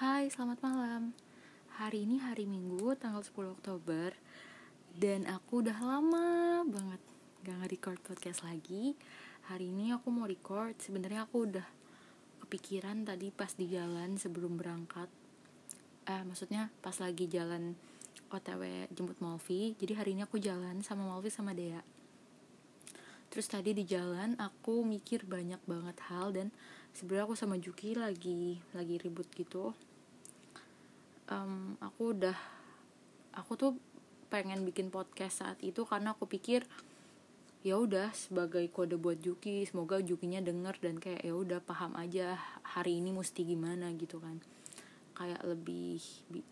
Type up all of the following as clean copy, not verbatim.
Hai, selamat malam. Hari ini hari Minggu, tanggal 10 Oktober. Dan aku udah lama banget gak nge-record podcast lagi. Hari ini aku mau record. Sebenarnya aku udah kepikiran tadi pas di jalan sebelum berangkat. Maksudnya pas lagi jalan OTW jemput Malvi. Jadi hari ini aku jalan sama Malvi sama Dea. Terus tadi di jalan aku mikir banyak banget hal. Dan sebenarnya aku sama Juki lagi ribut gitu. Aku tuh pengen bikin podcast saat itu karena aku pikir ya udah sebagai kode buat Juki, semoga Jukinya denger dan kayak ya udah paham aja hari ini mesti gimana gitu kan, kayak lebih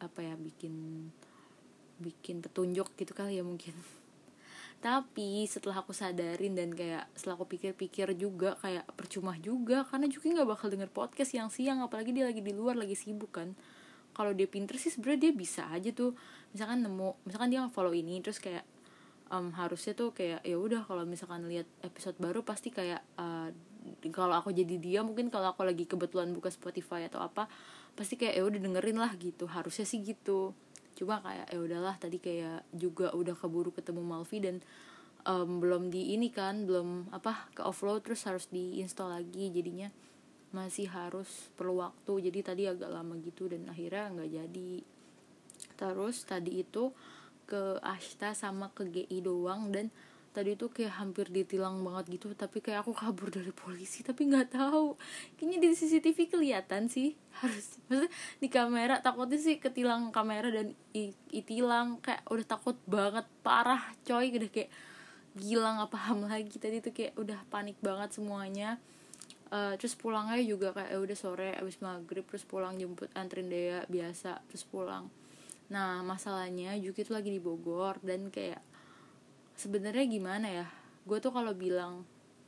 bikin petunjuk gitu kali ya mungkin. Tapi setelah aku sadarin dan kayak setelah aku pikir-pikir juga kayak percuma juga karena Juki nggak bakal denger podcast siang-siang, apalagi dia lagi di luar lagi sibuk kan. Kalau dia pinter sih sebenarnya dia bisa aja tuh, misalkan dia follow ini terus kayak harusnya tuh kayak ya udah kalau misalkan lihat episode baru pasti kayak kalau aku jadi dia mungkin kalau aku lagi kebetulan buka Spotify atau apa pasti kayak ya udah dengerin lah gitu, harusnya sih gitu. Cuma kayak ya udahlah, tadi kayak juga udah keburu ketemu Malvi dan belum ke offload terus harus diinstal lagi, jadinya masih harus perlu waktu, jadi tadi agak lama gitu dan akhirnya nggak jadi. Terus tadi itu ke Ashta sama ke GI doang dan tadi itu kayak hampir ditilang banget gitu, tapi kayak aku kabur dari polisi tapi nggak tahu, kayaknya di CCTV kelihatan sih, harus maksudnya di kamera takutnya sih ketilang kamera dan itilang, kayak udah takut banget parah coy, udah kayak gila nggak paham lagi tadi tuh kayak udah panik banget semuanya. Terus pulangnya juga kayak udah sore abis maghrib, terus pulang jemput antrin Dea biasa terus pulang. Nah masalahnya Juki tuh lagi di Bogor dan kayak sebenarnya gimana ya, gue tuh kalau bilang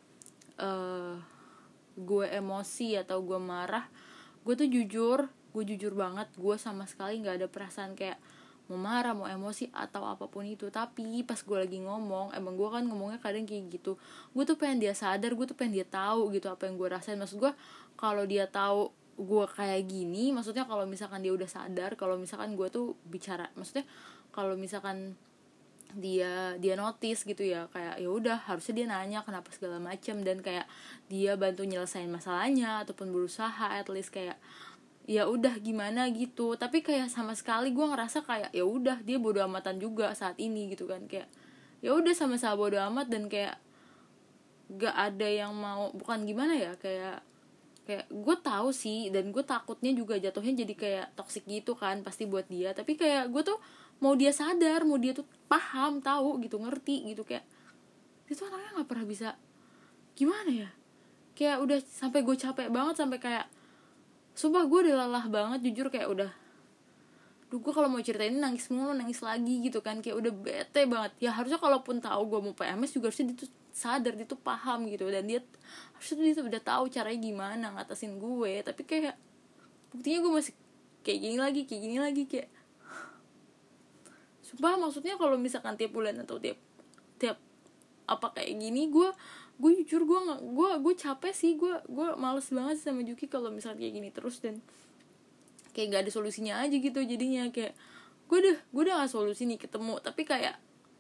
gue emosi atau gue marah, gue jujur banget, gue sama sekali nggak ada perasaan kayak mau marah, mau emosi atau apapun itu. Tapi pas gue lagi ngomong, emang gue kan ngomongnya kadang kayak gitu, gue tuh pengen dia sadar, gue tuh pengen dia tahu gitu apa yang gue rasain. Maksud gue kalau dia tahu gue kayak gini, maksudnya kalau misalkan dia udah sadar kalau misalkan gue tuh bicara, maksudnya kalau misalkan dia notice gitu ya, kayak ya udah harusnya dia nanya kenapa segala macam dan kayak dia bantu nyelesain masalahnya ataupun berusaha at least kayak ya udah gimana gitu. Tapi kayak sama sekali gue ngerasa kayak ya udah dia bodo amatan juga saat ini gitu kan, kayak ya udah sama-sama bodo amat dan kayak gak ada yang mau, bukan gimana ya, kayak gue tahu sih dan gue takutnya juga jatuhnya jadi kayak toxic gitu kan pasti buat dia. Tapi kayak gue tuh mau dia sadar, mau dia tuh paham, tahu gitu, ngerti gitu, kayak dia tuh anaknya nggak pernah bisa gimana ya, kayak udah sampai gue capek banget, sampai kayak sumpah gue udah lelah banget jujur, kayak udah gue kalau mau cerita ini nangis lagi gitu kan, kayak udah bete banget. Ya harusnya kalaupun tahu gue mau PMS juga harusnya dia tuh sadar, dia tuh paham gitu, dan dia harusnya dia tuh udah tahu caranya gimana ngatasin gue. Tapi kayak buktinya gue masih kayak gini lagi kayak sumpah. Maksudnya kalau misalkan tiap bulan atau tiap apa kayak gini, gue jujur gue capek sih, gue males banget sama Juki kalau misalkan kayak gini terus, dan kayak nggak ada solusinya aja gitu. Jadinya kayak gue udah nggak solusi nih ketemu, tapi kayak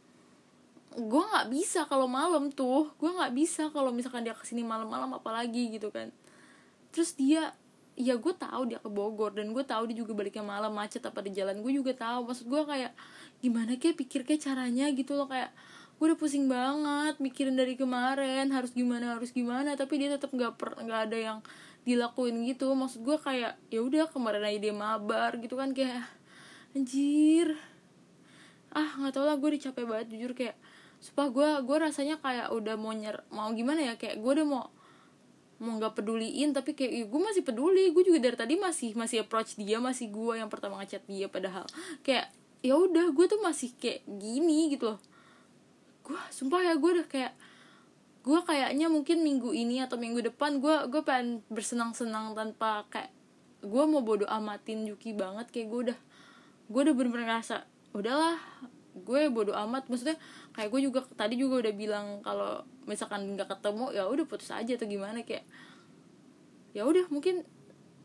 gue nggak bisa kalau malam tuh, gue nggak bisa kalau misalkan dia kesini malam-malam apalagi gitu kan. Terus dia, ya gue tahu dia ke Bogor dan gue tahu dia juga baliknya malam, macet apa di jalan gue juga tahu. Maksud gue kayak gimana kayak pikir kayak caranya gitu loh, kayak gue udah pusing banget mikirin dari kemarin harus gimana, tapi dia tetap nggak ada yang dilakuin gitu. Maksud gue kayak ya udah kemarin aja dia mabar gitu kan, kayak anjir, nggak tau lah, gue udah capek banget jujur. Kayak supaya gue rasanya kayak udah mau gimana ya, kayak gue udah mau nggak peduliin, tapi kayak gue masih peduli. Gue juga dari tadi masih approach dia, masih gue yang pertama ngechat dia, padahal kayak ya udah gue tuh masih kayak gini gitu loh. Gue sumpah ya, gue udah kayak gue kayaknya mungkin minggu ini atau minggu depan gue pengen bersenang-senang tanpa kayak gue mau bodo amatin Yuki banget. Kayak gue udah bener-bener ngerasa udahlah gue bodo amat. Maksudnya kayak gue juga tadi juga udah bilang kalau misalkan nggak ketemu ya udah putus aja atau gimana, kayak ya udah mungkin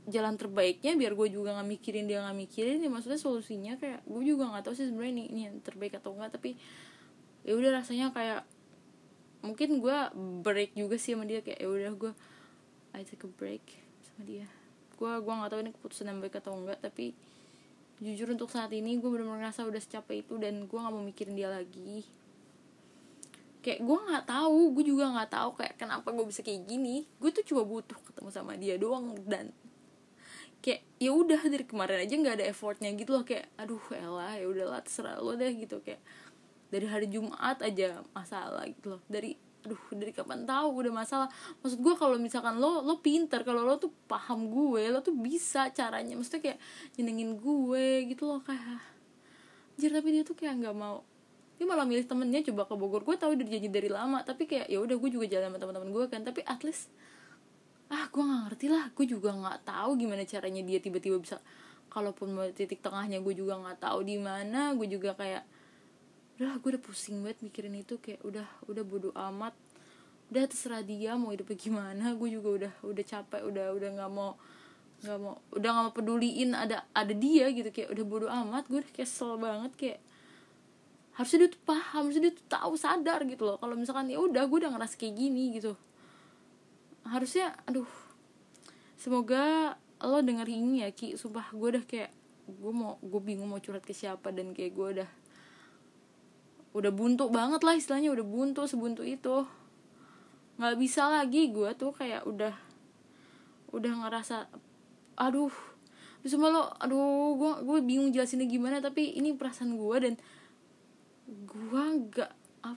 jalan terbaiknya biar gue juga nggak mikirin dia nggak mikirin ya, maksudnya solusinya kayak gue juga nggak tahu sih sebenarnya ini yang terbaik atau enggak, tapi ya udah rasanya kayak mungkin gue break juga sih sama dia, kayak ya udah gue I take a break sama dia. Gue nggak tahu ini keputusan yang baik atau enggak, tapi jujur untuk saat ini gue benar-benar ngerasa udah secapek itu dan gue nggak mau mikirin dia lagi. Kayak gue nggak tahu, gue juga nggak tahu kayak kenapa gue bisa kayak gini. Gue tuh cuma butuh ketemu sama dia doang, dan kayak ya udah dari kemarin aja nggak ada effortnya gitu loh, kayak aduh elah ya udahlah terserah lo deh gitu. Kayak dari hari Jumat aja masalah gitu loh, dari kapan tahu udah masalah. Maksud gue kalau misalkan lo pinter, kalau lo tuh paham gue, lo tuh bisa caranya, maksudnya kayak nyenengin gue gitu loh, kayak anjir. Tapi dia tuh kayak nggak mau, dia malah milih temennya coba ke Bogor. Gue tahu udah janji dari lama, tapi kayak ya udah gue juga jalan sama teman-teman gue kan, tapi at least gue nggak ngerti lah, gue juga nggak tahu gimana caranya dia tiba-tiba bisa, kalaupun mau titik tengahnya gue juga nggak tahu di mana. Gue juga kayak gue udah pusing banget mikirin itu, kayak udah bodo amat, udah terserah dia mau hidupnya gimana. Gue juga udah capek, udah nggak mau peduliin ada dia gitu, kayak udah bodo amat. Gue udah kesel banget, kayak harusnya dia tuh paham, harusnya dia tuh tahu, sadar gitu loh kalau misalkan ya udah gue udah ngerasa kayak gini gitu. Harusnya semoga lo denger ini ya Ki, sumpah gue udah kayak gue bingung mau curhat ke siapa, dan kayak gue udah buntu banget lah istilahnya, udah sebuntu itu. Nggak bisa lagi, gue tuh kayak udah ngerasa semua lo, gue bingung jelasinnya gimana, tapi ini perasaan gue, dan gue nggak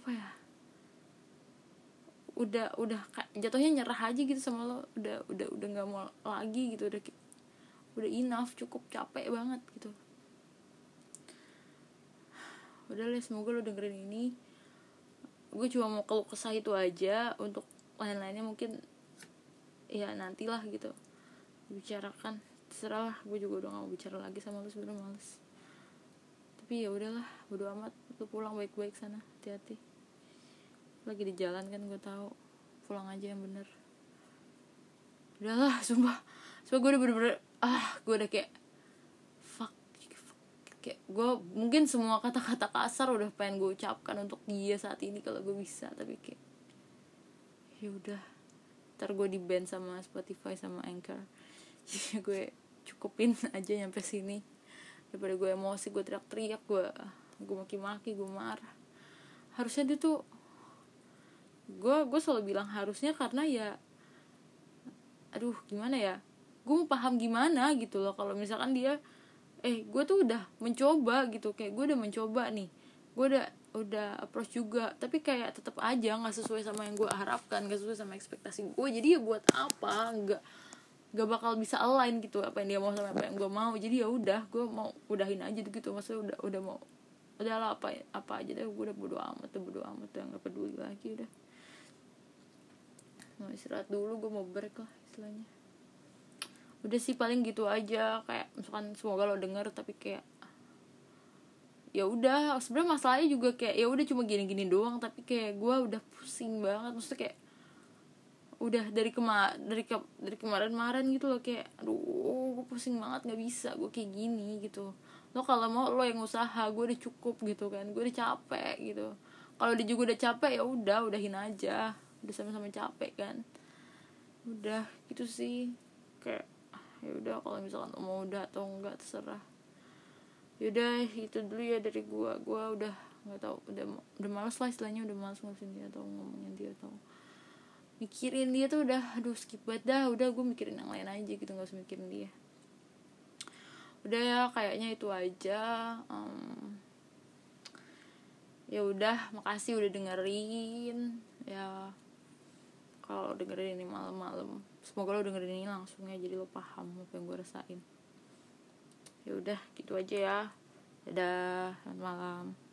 udah jatuhnya nyerah aja gitu sama lo. Udah nggak mau lagi gitu, udah enough, cukup, capek banget gitu. Udah lah, semoga lo dengerin ini. Gue cuma mau keluh kesah itu aja, untuk lain-lainnya mungkin ya nantilah gitu bicarakan, terserah lah. Gue juga udah gak mau bicara lagi sama lo, sebenarnya males. Tapi ya udahlah, bodo amat. Lo pulang baik-baik sana, hati-hati. Lagi di jalan kan, gue tahu. Pulang aja yang bener. Udahlah, sumpah gue udah bener-bener gue udah kayak kayak gue mungkin semua kata-kata kasar udah pengen gue ucapkan untuk dia saat ini kalau gue bisa, tapi kayak ya udah, ntar gue di ban sama Spotify sama Anchor. Jadi gue cukupin aja nyampe sini, daripada gue emosi, gue teriak-teriak, gue maki-maki, gue marah. Harusnya dia tuh, gue selalu bilang harusnya, karena ya gimana ya, gue mau paham gimana gitu loh kalau misalkan dia gue tuh udah mencoba gitu, kayak gue udah mencoba nih, gue udah approach juga, tapi kayak tetap aja nggak sesuai sama yang gue harapkan, nggak sesuai sama ekspektasi gue. Jadi ya buat apa, nggak bakal bisa align gitu apa yang dia mau sama apa yang gue mau. Jadi ya udah, gue mau udahin aja gitu, maksudnya udah mau, udahlah apa aja deh, gue udah bodo amat, udah nggak peduli lagi, udah mau istirahat dulu, gue mau break lah istilahnya. Udah sih paling gitu aja, kayak misalkan semoga lo denger, tapi kayak ya udah, sebenarnya masalahnya juga kayak ya udah cuma gini-gini doang, tapi kayak gue udah pusing banget, maksudnya kayak udah dari kemarin gitu loh, kayak gue pusing banget, nggak bisa gue kayak gini gitu. Lo kalau mau lo yang usaha, gue udah cukup gitu kan, gue udah capek gitu. Kalau dia juga udah capek, ya udahin aja, udah sama-sama capek kan, udah gitu sih. Kayak ya udah, kalau misalkan mau udah atau enggak terserah. Yaudah itu dulu ya dari gue udah nggak tahu, udah malas lah istilahnya, udah malas ngurusin dia atau ngomongin dia atau mikirin dia tuh udah skip banget dah. Udah gue mikirin yang lain aja gitu, nggak usah mikirin dia. Udah ya, kayaknya itu aja. Ya udah, makasih udah dengerin ya. Kalau dengerin ini malam-malam, semoga lo dengerin ini langsung ya, jadi lo paham apa yang gue rasain. Ya udah gitu aja ya. Dadah, selamat malam.